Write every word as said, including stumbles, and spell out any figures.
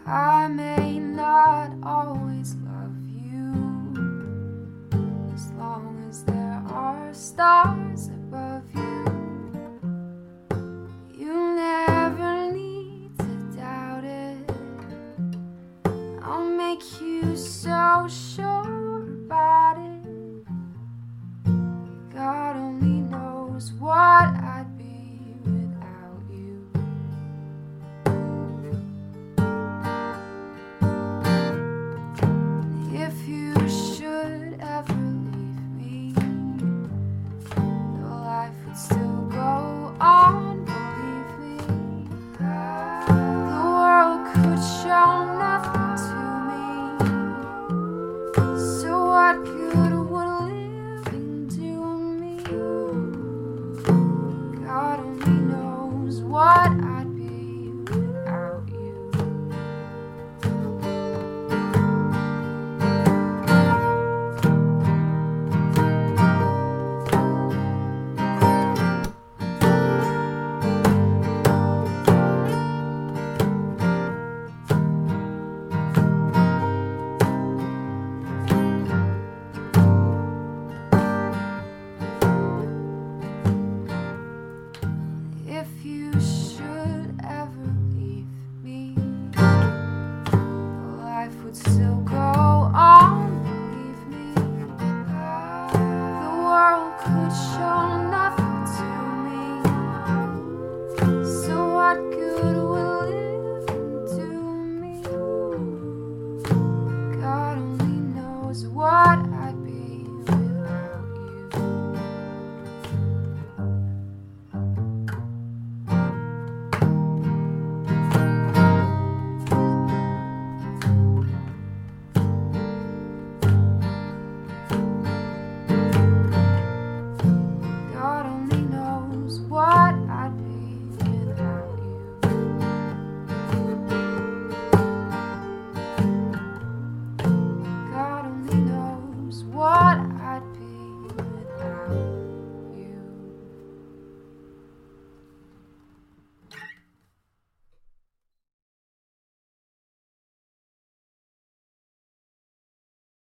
I may not always love you, as long as there are stars above you. You never need to doubt it. I'll make you so sure about it. God only knows what I'd be without you. If you should ever leave me, the life would still go on, believe me. The world could show nothing to me, so what good would living do me? God only knows what I